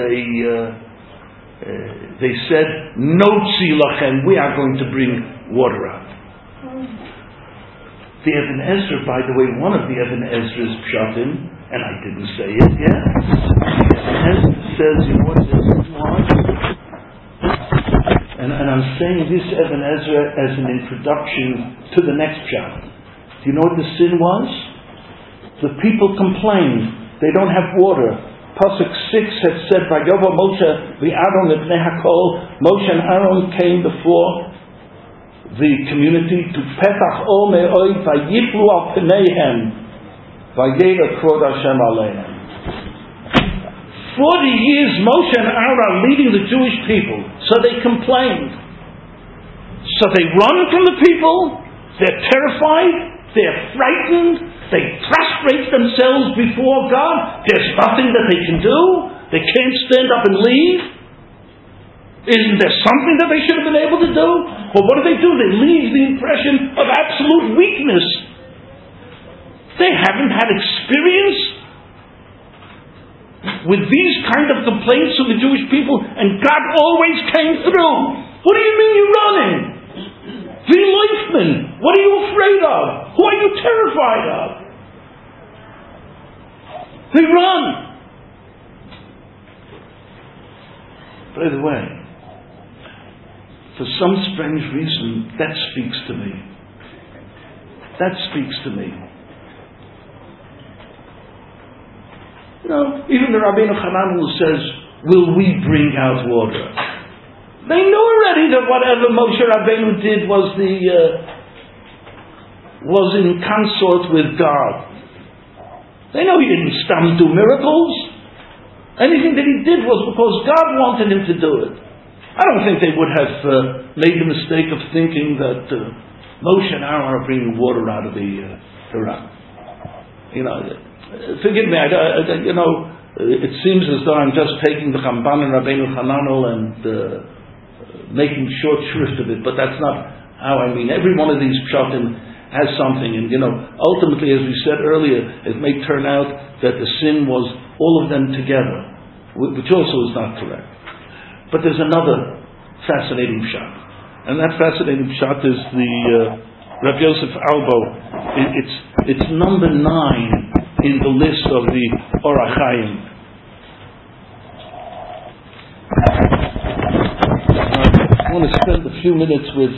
they said, Notzi lachem, we are going to bring water out. The Even Ezra, by the way, one of the Even Ezra's pshatim, and I didn't say it yet, Ezra says, you know what this was? And I'm saying this Even Ezra as an introduction to the next pshat. Do you know what the sin was? The people complained. They don't have water. Pasuk 6 had said, Vayovo Moshe v'Aaron ibnei Hakol. Moshe and Aaron came before the community to Petach O Me'oi Vayiplu al Pneihem Vayera Kvod Hashem Aleichem. 40 years Moshe and Aaron are leading the Jewish people, so they complained. So they run from the people, they're terrified, they're frightened, they prostrate themselves before God. There's nothing that they can do. They can't stand up and leave. Isn't there something that they should have been able to do? Well, what do? They leave the impression of absolute weakness. They haven't had experience with these kind of complaints from the Jewish people, and God always came through. What do you mean you're running? The Leifman, what are you afraid of? Who are you terrified of? They run. By the way, for some strange reason, that speaks to me. That speaks to me. You know, even the Rabbeinu Hananel says, will we bring out water? They knew already that whatever Moshe Rabbeinu did was in consort with God. They know he didn't do miracles. Anything that he did was because God wanted him to do it. I don't think they would have made the mistake of thinking that Moshe and Aaron are bringing water out of the rock. Forgive me, it seems as though I'm just taking the Ramban and Rabbeinu Hananel and making short shrift of it, but that's not how I mean. Every one of these pshatim has something, and ultimately, as we said earlier, it may turn out that the sin was all of them together, which also is not correct. But there's another fascinating pshat, and that fascinating pshat is the Rav Yosef Albo. It's number 9 in the list of the Orach Chaim. I want to spend a few minutes with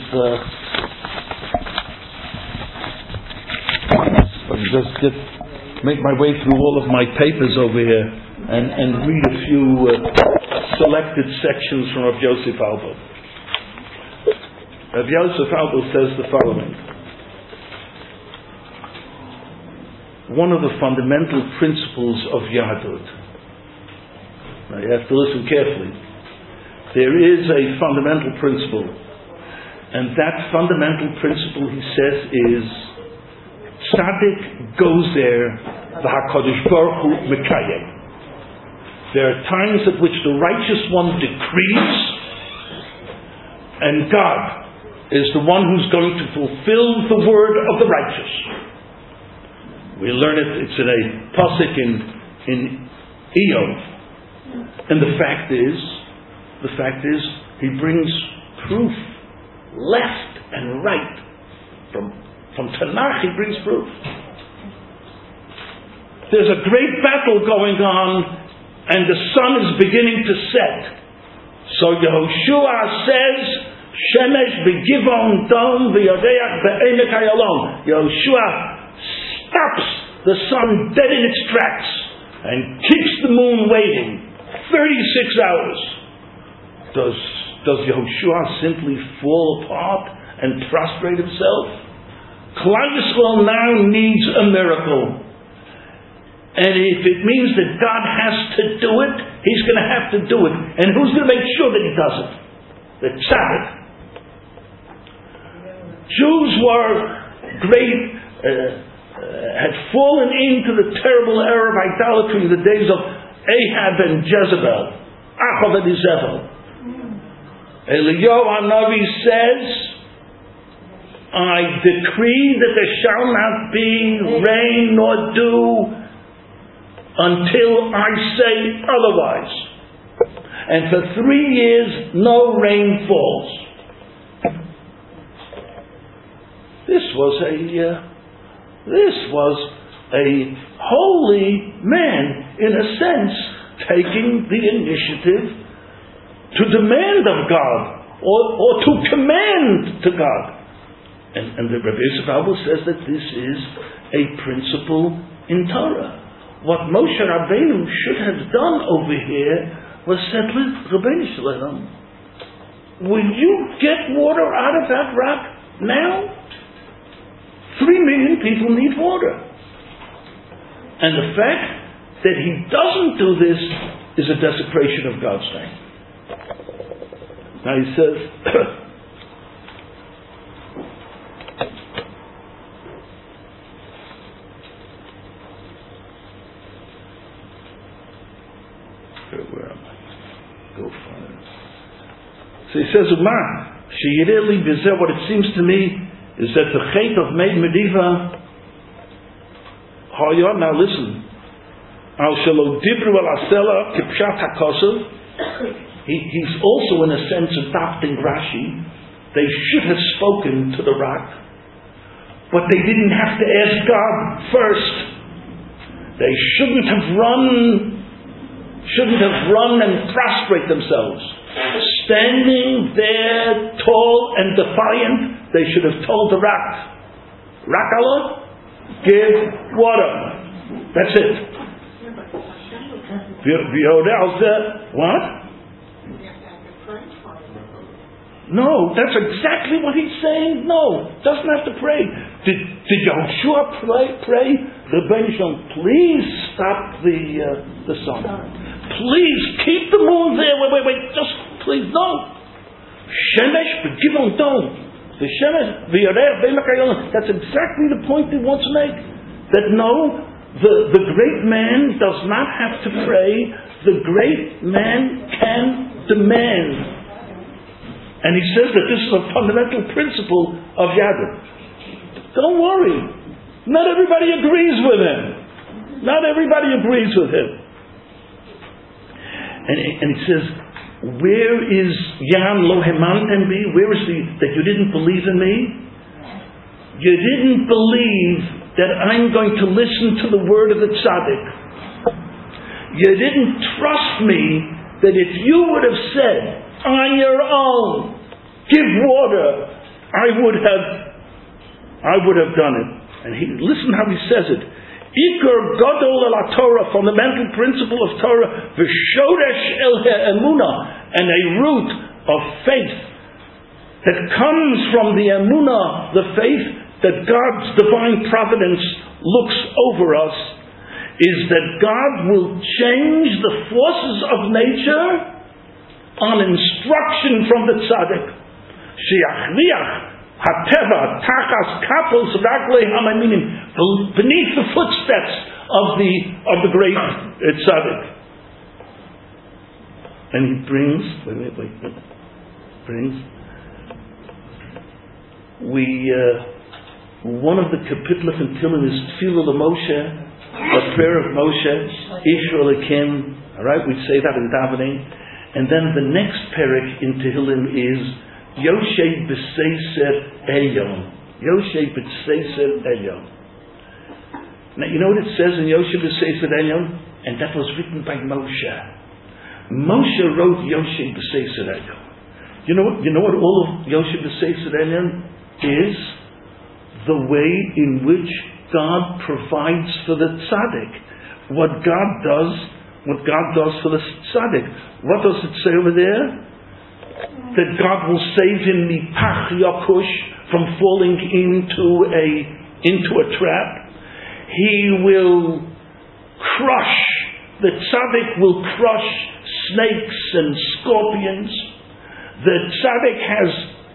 make my way through all of my papers over here and read a few selected sections from Rav Yosef Albo. Rav Yosef Albo says the following: one of the fundamental principles of Yahadut. Now you have to listen carefully. There is a fundamental principle, and that fundamental principle, he says, is Tzaddik goes there, v'HaKadosh Baruch Hu mekayem. There are times at which the righteous one decrees, and God is the one who's going to fulfill the word of the righteous. We learn it, it's in a pasuk in Eov. And the fact is, he brings proof, left and right. From Tanakh he brings proof. There's a great battle going on, and the sun is beginning to set. So Yehoshua says, Shemesh begivon dom v'yodeach be'emek hayalon. Yehoshua stops the sun dead in its tracks and keeps the moon waiting 36 hours. Does Yehoshua simply fall apart and prostrate himself? Klal Yisrael now needs a miracle. And if it means that God has to do it, He's going to have to do it. And who's going to make sure that He does it? The Tzaddik. Jews were great, had fallen into the terrible error of idolatry in the days of Ahab and Jezebel, Achav and Izebel. Eliyahu HaNavi says, I decree that there shall not be rain nor dew until I say otherwise. And for 3 years, no rain falls. This was a holy man, in a sense, taking the initiative to demand of God, or to command to God. And the Rabbi Yosef Albo says that this is a principle in Torah. What Moshe Rabbeinu should have done over here was said, Rabbeinu Shalom, will you get water out of that rock now? 3 million people need water. And the fact that he doesn't do this is a desecration of God's name. Now he says, where am I? Go find it. So he says, what it seems to me is that the chait of Meid Mediva, now listen, Al Shelo Dibru Al Asela Kipshat HaKosov, he's also in a sense adopting Rashi. They should have spoken to the rock, but they didn't have to ask God first. They shouldn't have run and prostrate themselves. Standing there tall and defiant, they should have told the rock, Rakala, give water. That's it. What? No, that's exactly what he's saying. No, doesn't have to pray. Did Yehoshua pray? The Ben Shalom, please stop the sun. please keep the moon there. Wait, just please, no. Shemesh b'gimon don't. The Shemesh v'yarech b'makayon. That's exactly the point he wants to make. That no, the great man does not have to pray. The great man can demand. And he says that this is a fundamental principle of Yadin. Don't worry. Not everybody agrees with him. Not everybody agrees with him. And he says, where is Yam lo hemanten bi? Where is that you didn't believe in me? You didn't believe that I'm going to listen to the word of the tzaddik. You didn't trust me that if you would have said on your own, give water, I would have done it. And listen how he says it. Iker gadol el Torah, fundamental principle of Torah, v'shoresh el ha'emunah, and a root of faith that comes from the emunah, the faith that God's divine providence looks over us, is that God will change the forces of nature on instruction from the tzaddik. She'achliach hateva tachas kapos raglei hamaminim, beneath the footsteps of the great tzaddik. And he brings one of the kapitlet in Tehillim is Tefillah Moshe, the prayer of Moshe, Yisrael Ekim. All right, we say that in davening, and then the next perek in Tehillim is Yoshei b'Seiser Elyon. Yoshei b'Seiser Elyon. Now you know what it says in Yoshei b'Seiser Elyon, and that was written by Moshe. Moshe wrote Yoshei b'Seiser Elyon. You know what all of Yoshei b'Seiser Elyon is? The way in which God provides for the tzaddik. What God does for the tzaddik. What does it say over there? That God will save him mipach yakush, from falling into a trap. He will crush, the tzaddik will crush snakes and scorpions. The tzaddik has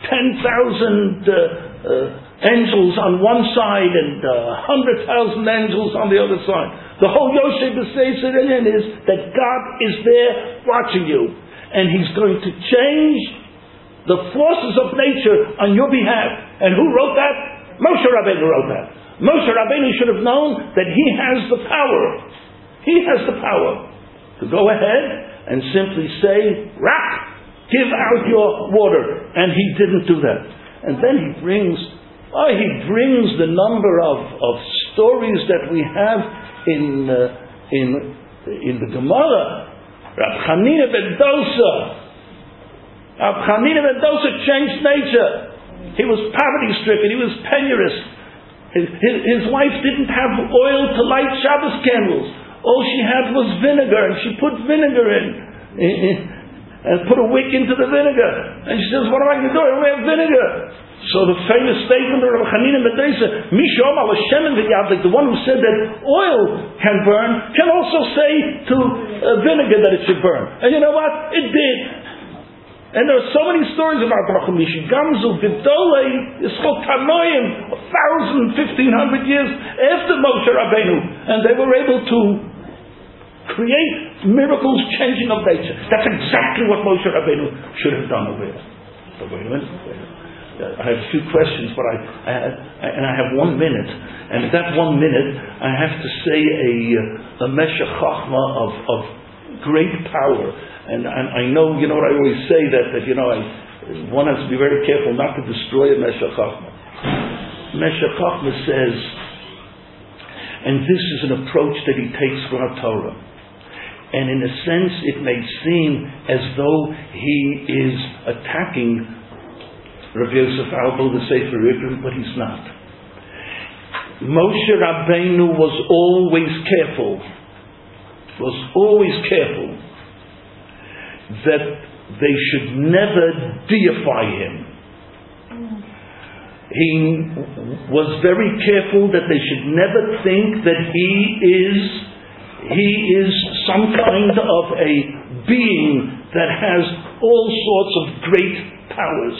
10,000 angels on one side and 100,000 angels on the other side. The whole Yoshei b'Seiser Elyon is that God is there watching you, and He's going to change the forces of nature on your behalf. And who wrote that? Moshe Rabbeinu wrote that. Moshe Rabbeinu should have known that he has the power. He has the power to go ahead and simply say, "Rak, give out your water," and he didn't do that. And then he brings the number of stories that we have in the Gemara. Rab Chanina ben Dosa changed nature. He was poverty-stricken. He was penurious. His wife didn't have oil to light Shabbos candles. All she had was vinegar, and she put vinegar in and put a wick into the vinegar. And she says, "What am I going to do? I don't have vinegar." So the famous statement of Rabbi Chanina ben Dosa, Mishom al Hashem v'yadlik, the one who said that oil can burn, can also say to vinegar that it should burn. And you know what? It did. And there are so many stories about Baruch Mishi Gamzu, G'dolei, Yisrael Tanoim, 1,000, 1,500 years after Moshe Rabbeinu, and they were able to create miracles, changing of nature. That's exactly what Moshe Rabbeinu should have done over here. But wait a minute. I have a few questions, but I have 1 minute, and at that 1 minute, I have to say a Meshech Chachma of great power. And I know, you know what I always say, that one has to be very careful not to destroy a Meshech Chachma. Meshech Chachma says, and this is an approach that he takes from our Torah, and in a sense it may seem as though he is attacking Rav Yosef Albo, the Sefer Yikrim, but he's not. Moshe Rabbeinu was always careful that they should never deify him. He was very careful that they should never think that he is he is some kind of a being that has all sorts of great powers.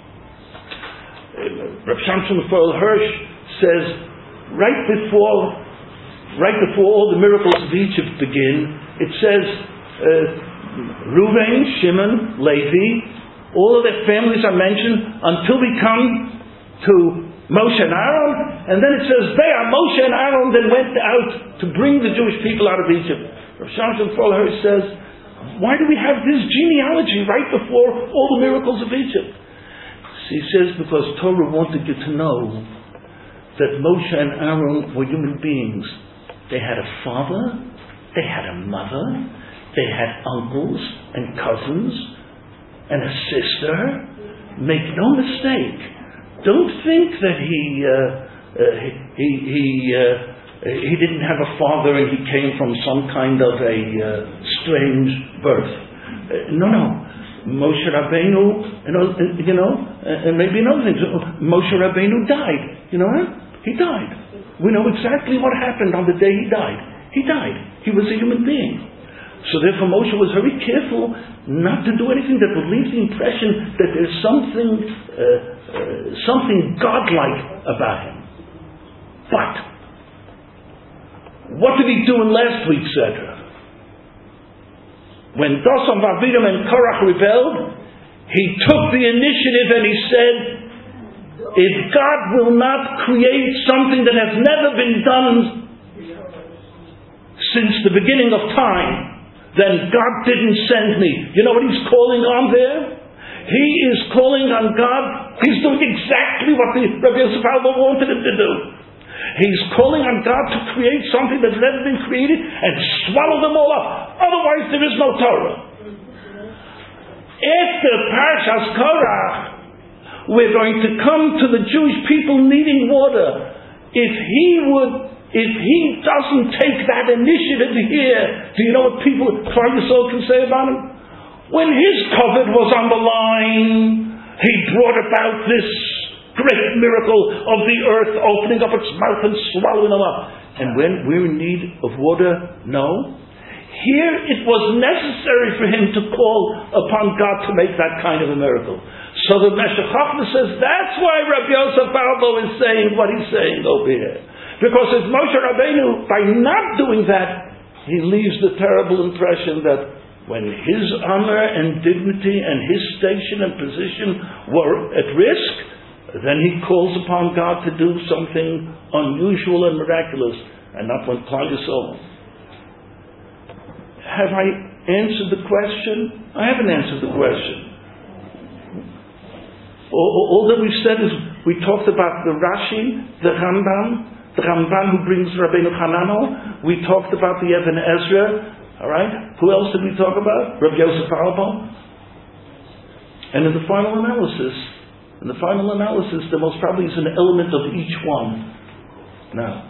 Reb Shamshon Raphael Hirsch says, right before all the miracles of Egypt begin, it says, Reuven, Shimon, Levi, all of their families are mentioned until we come to Moshe and Aaron, and then it says there, Moshe and Aaron then went out to bring the Jewish people out of Egypt. Rav Shamshon Raphael Hirsch says, why do we have this genealogy right before all the miracles of Egypt? He says because Torah wanted you to know that Moshe and Aaron were human beings. They had a father, they had a mother, they had uncles and cousins and a sister. Make no mistake. Don't think that he didn't have a father and he came from some kind of a strange birth. No. Moshe Rabbeinu, and maybe another thing. Moshe Rabbeinu died. You know what? He died. We know exactly what happened on the day he died. He died. He was a human being. So therefore Moshe was very careful not to do anything that would leave the impression that there's something godlike about him. But what did he do in last week's Seder? When Dosam, Aviram, and Korach rebelled, he took the initiative and he said, if God will not create something that has never been done since the beginning of time, then God didn't send me. You know what he's calling on there? He is calling on God. He's doing exactly what the Rabbi Yosef Alba wanted him to do. He's calling on God to create something that's never been created and swallow them all up. Otherwise there is no Torah. After Parshas Korach, we're going to come to the Jewish people needing water. If he doesn't take that initiative here, do you know what people Klal Yisrael can say about him? When his covet was on the line, he brought about this great miracle of the earth opening up its mouth and swallowing them up. And when we're in need of water, no. Here it was necessary for him to call upon God to make that kind of a miracle. So the Meshech Chochmah says that's why Rabbi Yosef Albo is saying what he's saying over here. Because if Moshe Rabbeinu, by not doing that, he leaves the terrible impression that when his honor and dignity and his station and position were at risk, then he calls upon God to do something unusual and miraculous, and not when Klal Yisrael. Have I answered the question? I haven't answered the question. All that we've said is we talked about the Rashi, the Ramban who brings Rabbeinu Hanano. We talked about the Even Ezra. All right. Who else did we talk about? Rabbi Yosef Albo. And in the final analysis, there most probably is an element of each one. Now,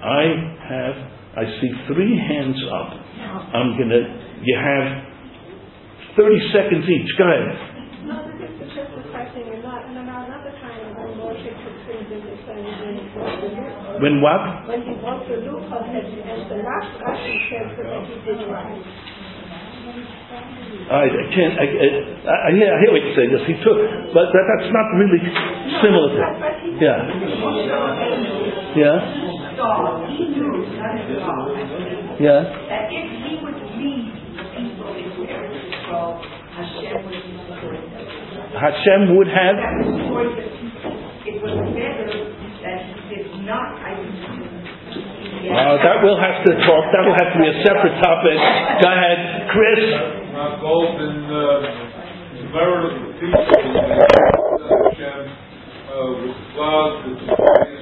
I see 3 hands up. You have 30 seconds each. Go ahead. No, this is just a question. Another time when Moshe took things in the same. When what? When he walked the Luchot and the last Rashi said that he did right. I hear what you say. Yes, he took, but that's not really similar to. Yeah. Yeah. That if he would lead the people in Eretz Yisrael, Hashem would have. It was better that he did not. That will have to talk. That will have to be a separate topic. Go ahead, Chris. Our goal in the merit of the people Hashem was glad